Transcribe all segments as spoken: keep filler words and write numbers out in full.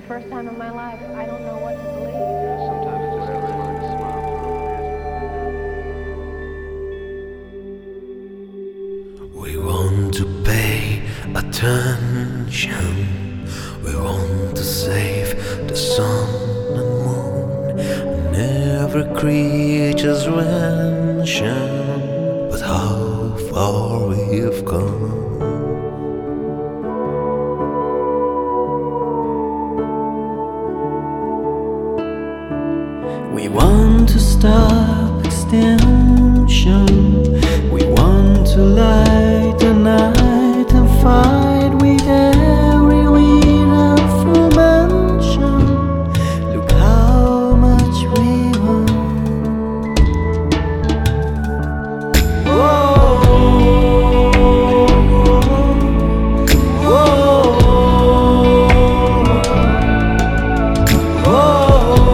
first time in my life, I don't know what to believe. Sometimes it's just really hard to smile for We want to pay attention. We want to save the sun and moon and every creature's invention. But how far we've come. We want to stop extinction. We want to light the night and fight with every wind of mention. Look how much we want. Whoa, whoa, whoa.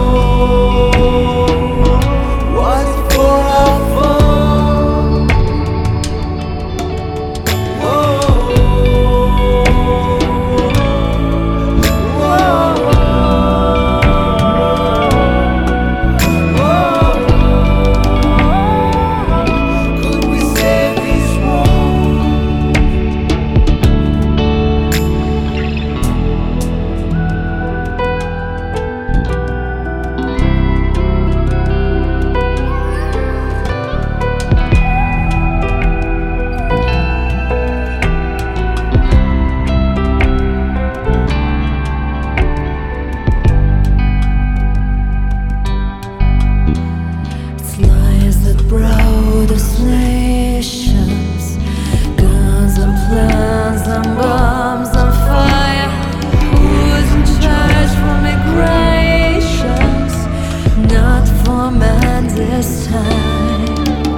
Proudest nations, guns and plans and bombs and fire. Who's in charge for migrations? Not for men this time.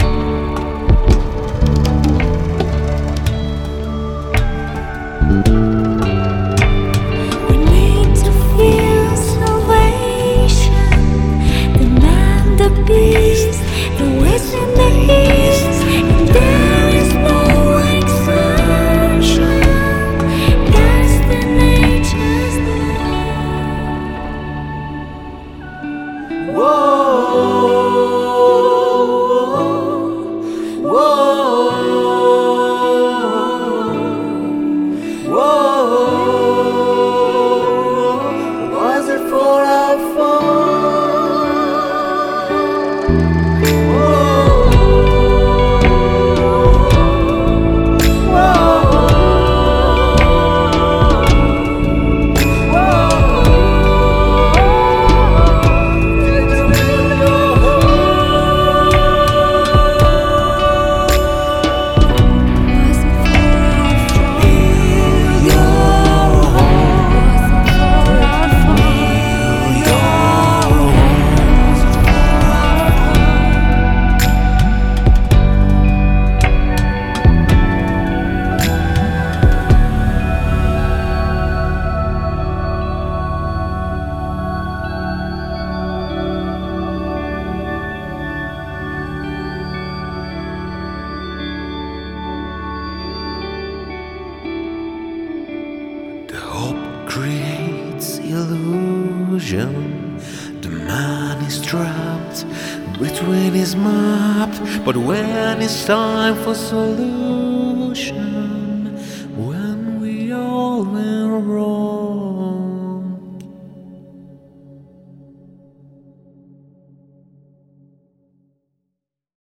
We need to feel salvation. The man, the beast, the west and the east, and there is no exception. That's the nature's law. Whoa, whoa, whoa. Was it for our fall? Creates illusion. The man is trapped between his map, but when it's time for solution,